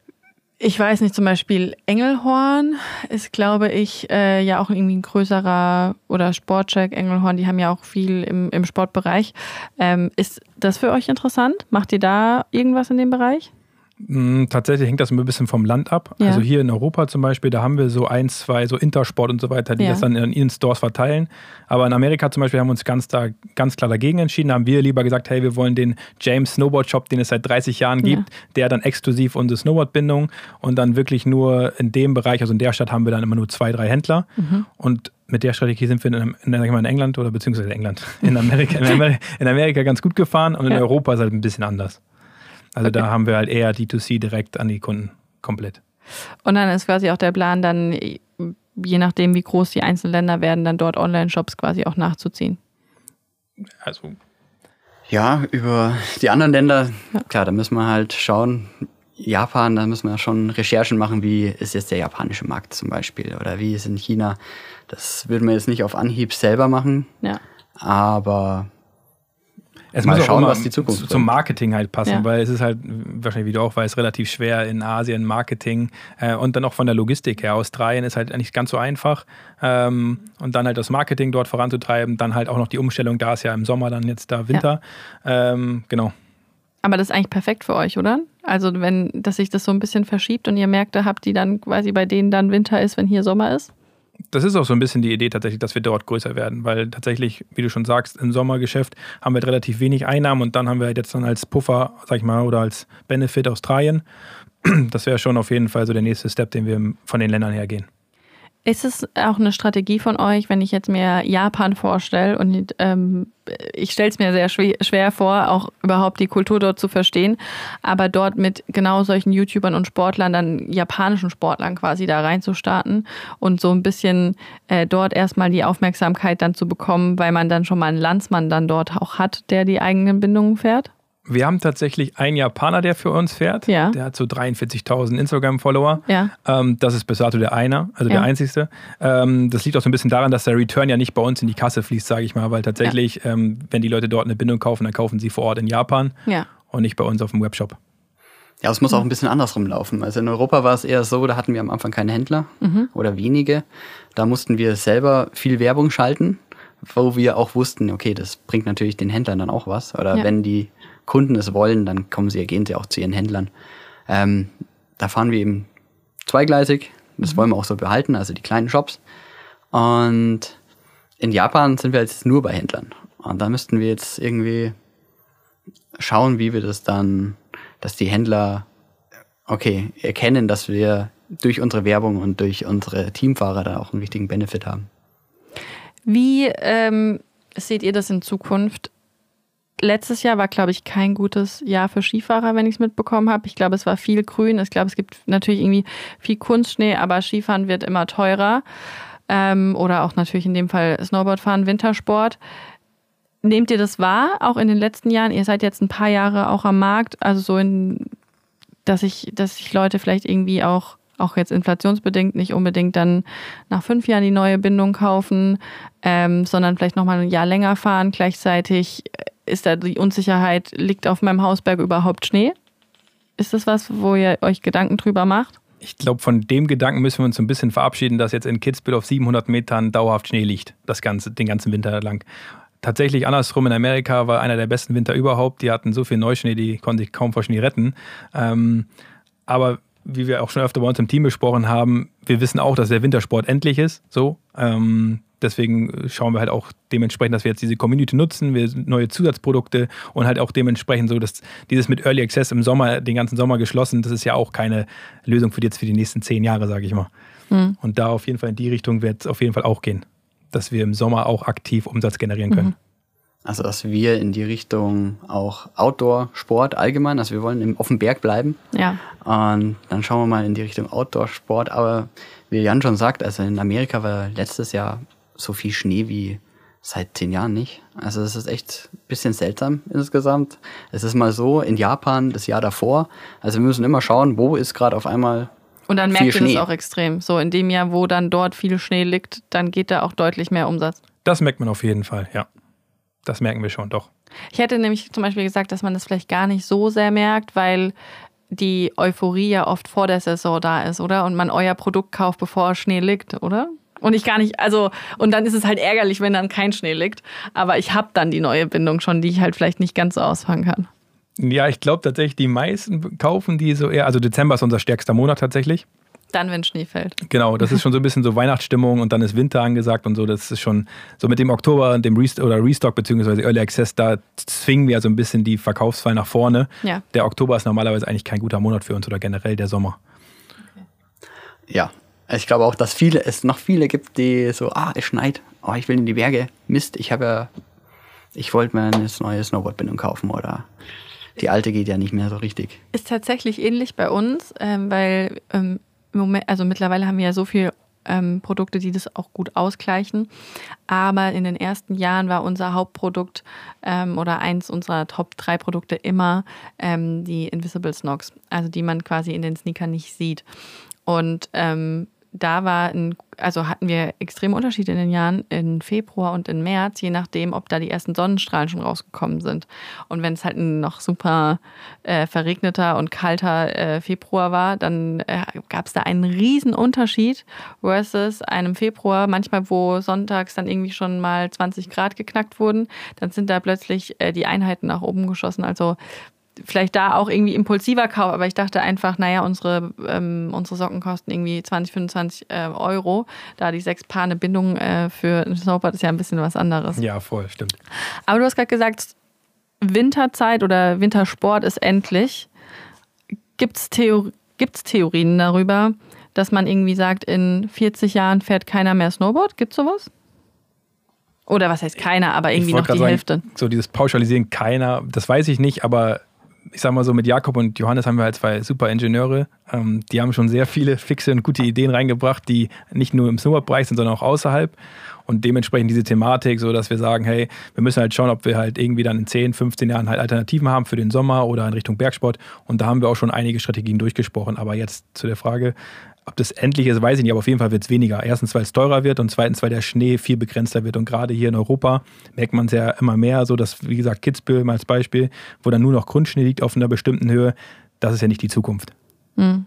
Ich weiß nicht, zum Beispiel Engelhorn ist, glaube ich, äh, ja auch irgendwie ein größerer, oder Sportcheck, Engelhorn, die haben ja auch viel im, im Sportbereich. Ähm, ist das für euch interessant? Macht ihr da irgendwas in dem Bereich?
Tatsächlich hängt das ein bisschen vom Land ab. Ja. Also hier in Europa zum Beispiel, da haben wir so ein, zwei, so Intersport und so weiter, die ja. das dann in ihren Stores verteilen. Aber in Amerika zum Beispiel haben wir uns ganz, da, ganz klar dagegen entschieden. Da haben wir lieber gesagt, hey, wir wollen den James Snowboard Shop, den es seit dreißig Jahren gibt, ja. der dann exklusiv unsere Snowboard-Bindung und dann wirklich nur in dem Bereich, also in der Stadt haben wir dann immer nur zwei, drei Händler. Mhm. Und mit der Strategie sind wir in, in, in England oder beziehungsweise England, in Amerika, in Amerika, in Amerika ganz gut gefahren und in ja. Europa ist halt ein bisschen anders. Also okay. da haben wir halt eher D zwei C direkt an die Kunden komplett.
Und dann ist quasi auch der Plan, dann je nachdem, wie groß die einzelnen Länder werden, dann dort Online-Shops quasi auch nachzuziehen.
Also
ja, über die anderen Länder, ja. klar, da müssen wir halt schauen. Japan, da müssen wir schon Recherchen machen, wie ist jetzt der japanische Markt zum Beispiel oder wie ist in China. Das würden wir jetzt nicht auf Anhieb selber machen,
ja.
aber
es mal muss schauen, auch was die Zukunft bringt. Zum Marketing halt passen, ja. weil es ist halt, wahrscheinlich wie du auch weißt, relativ schwer in Asien Marketing äh, und dann auch von der Logistik her. Australien ist halt nicht ganz so einfach ähm, und dann halt das Marketing dort voranzutreiben, dann halt auch noch die Umstellung, da ist ja im Sommer dann jetzt da Winter. Ja. Ähm, genau.
Aber das ist eigentlich perfekt für euch, oder? Also wenn, dass sich das so ein bisschen verschiebt und ihr Märkte habt, die dann quasi bei denen dann Winter ist, wenn hier Sommer ist?
Das ist auch so ein bisschen die Idee tatsächlich, dass wir dort größer werden, weil tatsächlich, wie du schon sagst, im Sommergeschäft haben wir halt relativ wenig Einnahmen und dann haben wir halt jetzt dann als Puffer, sag ich mal, oder als Benefit Australien. Das wäre schon auf jeden Fall so der nächste Step, den wir von den Ländern her gehen.
Ist es auch eine Strategie von euch, wenn ich jetzt mir Japan vorstelle und ähm, ich stelle es mir sehr schwer, schwer vor, auch überhaupt die Kultur dort zu verstehen, aber dort mit genau solchen YouTubern und Sportlern, dann japanischen Sportlern quasi da reinzustarten und so ein bisschen äh, dort erstmal die Aufmerksamkeit dann zu bekommen, weil man dann schon mal einen Landsmann dann dort auch hat, der die eigenen Bindungen fährt?
Wir haben tatsächlich einen Japaner, der für uns fährt.
Ja.
Der hat so dreiundvierzigtausend Instagram-Follower.
Ja.
Ähm, das ist bis dato der einer, also ja. der einzigste. Ähm, das liegt auch so ein bisschen daran, dass der Return ja nicht bei uns in die Kasse fließt, sage ich mal, weil tatsächlich, ja. ähm, wenn die Leute dort eine Bindung kaufen, dann kaufen sie vor Ort in Japan
ja.
und nicht bei uns auf dem Webshop.
Ja, es muss auch ein bisschen andersrum laufen. Also in Europa war es eher so, da hatten wir am Anfang keine Händler mhm. oder wenige. Da mussten wir selber viel Werbung schalten, wo wir auch wussten, okay, das bringt natürlich den Händlern dann auch was. Oder ja. wenn die Kunden es wollen, dann kommen sie, gehen sie auch zu ihren Händlern. Ähm, da fahren wir eben zweigleisig. Das mhm. wollen wir auch so behalten, also die kleinen Shops. Und in Japan sind wir jetzt nur bei Händlern. Und da müssten wir jetzt irgendwie schauen, wie wir das dann, dass die Händler, okay, erkennen, dass wir durch unsere Werbung und durch unsere Teamfahrer da auch einen wichtigen Benefit haben.
Wie ähm, seht ihr das in Zukunft? Letztes Jahr war, glaube ich, kein gutes Jahr für Skifahrer, wenn ich es mitbekommen habe. Ich glaube, es war viel grün. Ich glaube, es gibt natürlich irgendwie viel Kunstschnee, aber Skifahren wird immer teurer. Ähm, oder auch natürlich in dem Fall Snowboardfahren, Wintersport. Nehmt ihr das wahr, auch in den letzten Jahren? Ihr seid jetzt ein paar Jahre auch am Markt, also so, in, dass sich dass sich Leute vielleicht irgendwie auch, auch jetzt inflationsbedingt, nicht unbedingt dann nach fünf Jahren die neue Bindung kaufen, ähm, sondern vielleicht nochmal ein Jahr länger fahren. Gleichzeitig ist da die Unsicherheit, liegt auf meinem Hausberg überhaupt Schnee? Ist das was, wo ihr euch Gedanken drüber macht?
Ich glaube, von dem Gedanken müssen wir uns so ein bisschen verabschieden, dass jetzt in Kitzbühel auf siebenhundert Metern dauerhaft Schnee liegt, das ganze, den ganzen Winter lang. Tatsächlich andersrum, in Amerika war einer der besten Winter überhaupt. Die hatten so viel Neuschnee, die konnten sich kaum vor Schnee retten. Ähm, aber wie wir auch schon öfter bei uns im Team besprochen haben, wir wissen auch, dass der Wintersport endlich ist. So. Ähm, deswegen schauen wir halt auch dementsprechend, dass wir jetzt diese Community nutzen, wir neue Zusatzprodukte und halt auch dementsprechend so, dass dieses mit Early Access im Sommer, den ganzen Sommer geschlossen, das ist ja auch keine Lösung für jetzt für die nächsten zehn Jahre, sage ich mal. Mhm. Und da auf jeden Fall in die Richtung wird es auf jeden Fall auch gehen, dass wir im Sommer auch aktiv Umsatz generieren können. Mhm.
Also, dass wir in die Richtung auch Outdoor-Sport allgemein, also wir wollen im, auf dem Berg bleiben.
Ja.
Und dann schauen wir mal in die Richtung Outdoor-Sport. Aber wie Jan schon sagt, also in Amerika war letztes Jahr so viel Schnee wie seit zehn Jahren nicht. Also es ist echt ein bisschen seltsam insgesamt. Es ist mal so, in Japan das Jahr davor. Also wir müssen immer schauen, wo ist gerade auf einmal
und dann merkt
viel
ihr das auch extrem. So in dem Jahr, wo dann dort viel Schnee liegt, dann geht da auch deutlich mehr Umsatz.
Das merkt man auf jeden Fall, ja. Das merken wir schon, doch.
Ich hätte nämlich zum Beispiel gesagt, dass man das vielleicht gar nicht so sehr merkt, weil die Euphorie ja oft vor der Saison da ist, oder? Und man euer Produkt kauft, bevor Schnee liegt, oder? Und ich gar nicht, also, und dann ist es halt ärgerlich, wenn dann kein Schnee liegt. Aber ich habe dann die neue Bindung schon, die ich halt vielleicht nicht ganz so ausfangen kann.
Ja, ich glaube tatsächlich, die meisten kaufen die so eher, also Dezember ist unser stärkster Monat tatsächlich.
Dann, wenn Schnee fällt.
Genau, das ist schon so ein bisschen so Weihnachtsstimmung und dann ist Winter angesagt und so. Das ist schon so mit dem Oktober, dem Rest- oder Restock bzw. Early Access, da zwingen wir so ein bisschen die Verkaufszahlen nach vorne.
Ja.
Der Oktober ist normalerweise eigentlich kein guter Monat für uns oder generell der Sommer.
Okay. Ja, ich glaube auch, dass viele, es noch viele gibt, die so, ah, es schneit, oh, ich will in die Berge. Mist, ich habe ja, ich wollte mir eine neue Snowboardbindung kaufen oder die alte geht ja nicht mehr so richtig.
Ist tatsächlich ähnlich bei uns, ähm, weil ähm, im Moment, also mittlerweile haben wir ja so viele ähm, Produkte, die das auch gut ausgleichen. Aber in den ersten Jahren war unser Hauptprodukt ähm, oder eins unserer Top drei Produkte immer ähm, die Invisible Snogs, also die man quasi in den Sneakern nicht sieht. Und ähm, da war ein, also hatten wir extreme Unterschiede in den Jahren, in Februar und in März, je nachdem, ob da die ersten Sonnenstrahlen schon rausgekommen sind. Und wenn es halt ein noch super äh, verregneter und kalter äh, Februar war, dann äh, gab es da einen riesen Unterschied versus einem Februar, manchmal wo sonntags dann irgendwie schon mal zwanzig Grad geknackt wurden, dann sind da plötzlich äh, die Einheiten nach oben geschossen. Also vielleicht da auch irgendwie impulsiver Kauf, aber ich dachte einfach, naja, unsere, ähm, unsere Socken kosten irgendwie zwanzig, fünfundzwanzig äh, Euro. Da die sechs Paar eine Bindung äh, für ein Snowboard ist ja ein bisschen was anderes.
Ja, voll, stimmt.
Aber du hast gerade gesagt, Winterzeit oder Wintersport ist endlich. Gibt es Theor- gibt's Theorien darüber, dass man irgendwie sagt, in vierzig Jahren fährt keiner mehr Snowboard? Gibt es sowas? Oder was heißt keiner, aber irgendwie noch die
sagen,
Hälfte?
So dieses Pauschalisieren keiner, das weiß ich nicht, aber ich sag mal so, mit Jakob und Johannes haben wir halt zwei super Ingenieure. Ähm, die haben schon sehr viele fixe und gute Ideen reingebracht, die nicht nur im Snowboard-Bereich sind, sondern auch außerhalb. Und dementsprechend diese Thematik, so dass wir sagen, hey, wir müssen halt schauen, ob wir halt irgendwie dann in zehn, fünfzehn Jahren halt Alternativen haben für den Sommer oder in Richtung Bergsport. Und da haben wir auch schon einige Strategien durchgesprochen. Aber jetzt zu der Frage, ob das endlich ist, weiß ich nicht, aber auf jeden Fall wird es weniger. Erstens, weil es teurer wird und zweitens, weil der Schnee viel begrenzter wird. Und gerade hier in Europa merkt man es ja immer mehr, so dass, wie gesagt, Kitzbühel mal als Beispiel, wo dann nur noch Grundschnee liegt auf einer bestimmten Höhe, das ist ja nicht die Zukunft.
Hm.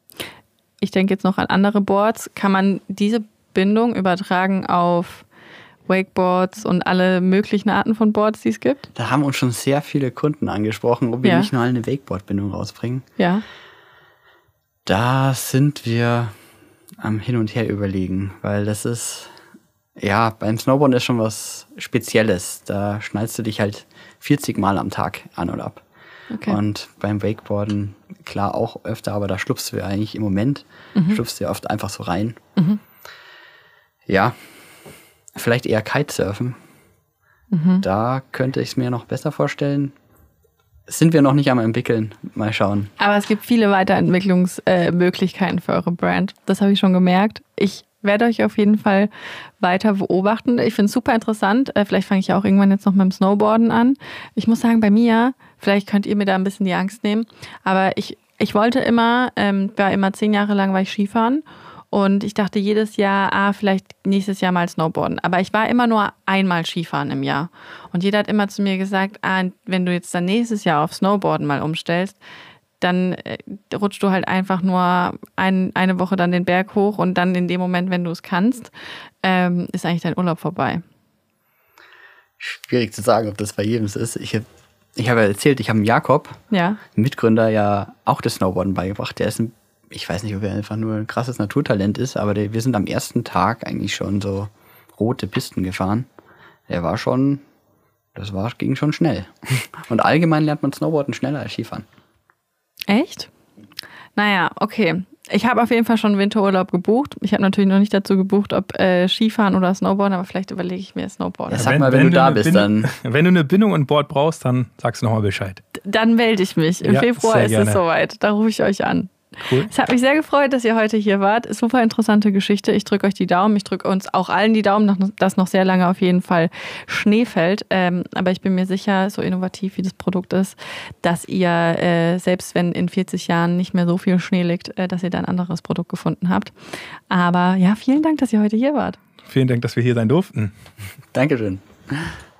Ich denke jetzt noch an andere Boards. Kann man diese Bindung übertragen auf Wakeboards und alle möglichen Arten von Boards, die es gibt?
Da haben uns schon sehr viele Kunden angesprochen, ob wir
ja.
nicht nur eine Wakeboard-Bindung rausbringen.
Ja.
Da sind wir am Hin und Her überlegen, weil das ist, ja, beim Snowboarden ist schon was Spezielles. Da schnallst du dich halt vierzig Mal am Tag an und ab. Okay. Und beim Wakeboarden, klar, auch öfter, aber da schlupfst du ja eigentlich im Moment, mhm. schlupfst du ja oft einfach so rein. Mhm. Ja, vielleicht eher Kitesurfen. Mhm. Da könnte ich es mir noch besser vorstellen. Sind wir noch nicht am entwickeln. Mal schauen.
Aber es gibt viele Weiterentwicklungsmöglichkeiten äh, für eure Brand. Das habe ich schon gemerkt. Ich werde euch auf jeden Fall weiter beobachten. Ich finde es super interessant. Äh, vielleicht fange ich auch irgendwann jetzt noch mit dem Snowboarden an. Ich muss sagen, bei mir, vielleicht könnt ihr mir da ein bisschen die Angst nehmen, aber ich, ich wollte immer, ähm, war immer zehn Jahre lang war ich Skifahren. Und ich dachte jedes Jahr, ah, vielleicht nächstes Jahr mal Snowboarden. Aber ich war immer nur einmal Skifahren im Jahr. Und jeder hat immer zu mir gesagt, ah, wenn du jetzt dann nächstes Jahr auf Snowboarden mal umstellst, dann äh, rutschst du halt einfach nur ein, eine Woche dann den Berg hoch und dann in dem Moment, wenn du es kannst, ähm, ist eigentlich dein Urlaub vorbei.
Schwierig zu sagen, ob das bei jedem so ist. Ich habe ich hab ja erzählt, ich habe Jakob,
ja.
Mitgründer, ja auch das Snowboarden beigebracht. Der ist ein Ich weiß nicht, ob er einfach nur ein krasses Naturtalent ist, aber der, wir sind am ersten Tag eigentlich schon so rote Pisten gefahren. Der war schon, das war, ging schon schnell. Und allgemein lernt man Snowboarden schneller als Skifahren.
Echt? Naja, okay. Ich habe auf jeden Fall schon Winterurlaub gebucht. Ich habe natürlich noch nicht dazu gebucht, ob äh, Skifahren oder Snowboarden, aber vielleicht überlege ich mir Snowboarden.
Ja, sag mal, wenn, wenn du da bist,
Bindung,
dann...
Wenn du eine Bindung und Board brauchst, dann sagst du nochmal Bescheid.
Dann melde ich mich. Im
ja,
Februar ist
gerne.
es soweit. Da rufe ich euch an.
Cool.
Es hat mich sehr gefreut, dass ihr heute hier wart. Super interessante Geschichte. Ich drücke euch die Daumen. Ich drücke uns auch allen die Daumen, dass noch sehr lange auf jeden Fall Schnee fällt. Ähm, aber ich bin mir sicher, so innovativ wie das Produkt ist, dass ihr, äh, selbst wenn in vierzig Jahren nicht mehr so viel Schnee liegt, äh, dass ihr da ein anderes Produkt gefunden habt. Aber ja, vielen Dank, dass ihr heute hier wart.
Vielen Dank, dass wir hier sein durften.
Dankeschön.